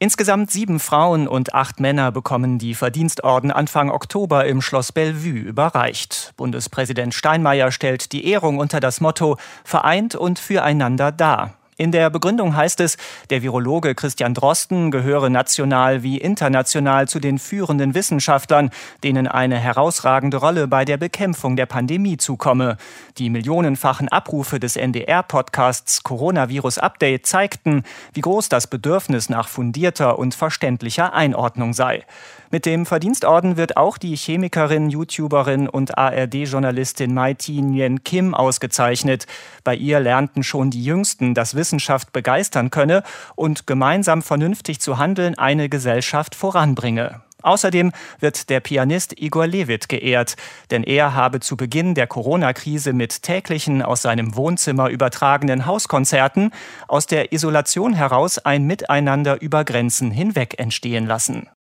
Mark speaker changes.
Speaker 1: Insgesamt 7 Frauen und 8 Männer bekommen die Verdienstorden Anfang Oktober im Schloss Bellevue überreicht. Bundespräsident Steinmeier stellt die Ehrung unter das Motto »Vereint und füreinander dar«. In der Begründung heißt es, der Virologe Christian Drosten gehöre national wie international zu den führenden Wissenschaftlern, denen eine herausragende Rolle bei der Bekämpfung der Pandemie zukomme. Die millionenfachen Abrufe des NDR-Podcasts Coronavirus Update zeigten, wie groß das Bedürfnis nach fundierter und verständlicher Einordnung sei. Mit dem Verdienstorden wird auch die Chemikerin, YouTuberin und ARD-Journalistin Mai-Thi Nguyen Kim ausgezeichnet. Bei ihr lernten schon die Jüngsten, dass Wissenschaft begeistern könne und gemeinsam vernünftig zu handeln eine Gesellschaft voranbringe. Außerdem wird der Pianist Igor Levit geehrt, denn er habe zu Beginn der Corona-Krise mit täglichen aus seinem Wohnzimmer übertragenen Hauskonzerten aus der Isolation heraus ein Miteinander über Grenzen hinweg entstehen lassen.